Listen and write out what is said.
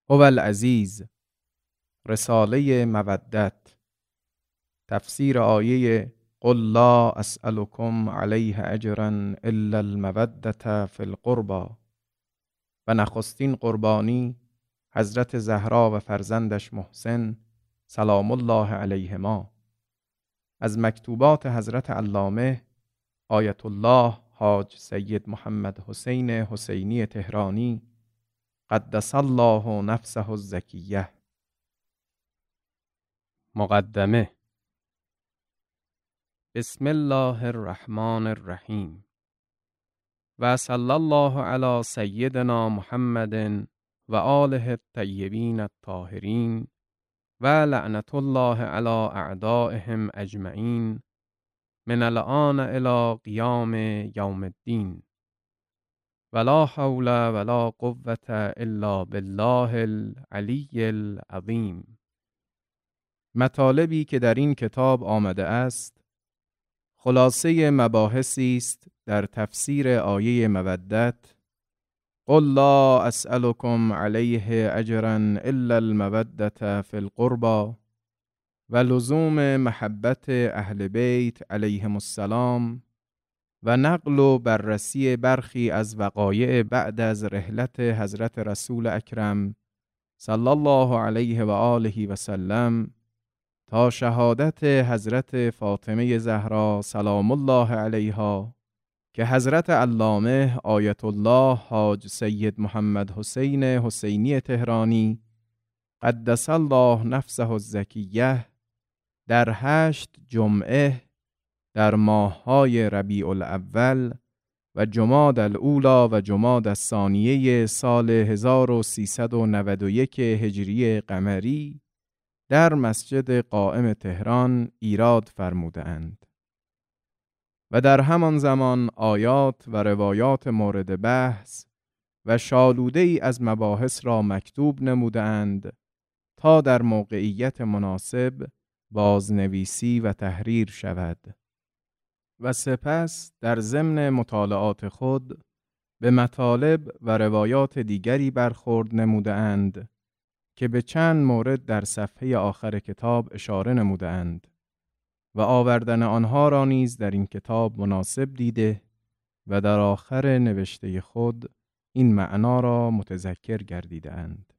هو العزیز. رساله مودت. تفسیر آیه قل لا اسألكم علیه اجرا الا المودة فی القربى. و نخستین قربانی حضرت زهرا و فرزندش محسن سلام الله علیهما. از مکتوبات حضرت علامه آیت الله حاج سید محمد حسین حسینی تهرانی قدس الله نفسه الزکیه. مقدمه. بسم الله الرحمن الرحیم و صلی الله علی سیدنا محمد و آله الطیبین الطاهرین و لعنت الله علی اعدائهم اجمعین من الآن الی قیام یوم الدین. ولا حول ولا قوة الا بالله العلی العظیم. مطالبی که در این کتاب آمده است خلاصه مباحثی است در تفسیر آیه مودت قل لا اسألكم علیه اجرا الا المودة فی القربى و لزوم محبت اهل بیت علیهم السلام و نقل و بررسی برخی از وقایع بعد از رحلت حضرت رسول اکرم صلی الله علیه و آله و سلم تا شهادت حضرت فاطمه زهرا سلام الله علیها که حضرت علامه آیت الله حاج سید محمد حسین حسینی تهرانی قدس الله نفسه الزکیه در 8 جمعه در ماه‌های ربیع الاول و جمادی الاولی و جمادی الثانیه سال 1391 هجری قمری در مسجد قائم تهران ایراد فرموده اند و در همان زمان آیات و روایات مورد بحث و شالوده ای از مباحث را مکتوب نموده اند تا در موقعیت مناسب بازنویسی و تحریر شود و سپس در ضمن مطالعات خود به مطالب و روایات دیگری برخورد نموده اند که به چند مورد در صفحه آخر کتاب اشاره نموده اند و آوردن آنها را نیز در این کتاب مناسب دیده و در آخر نوشته خود این معنا را متذکر گردیده اند.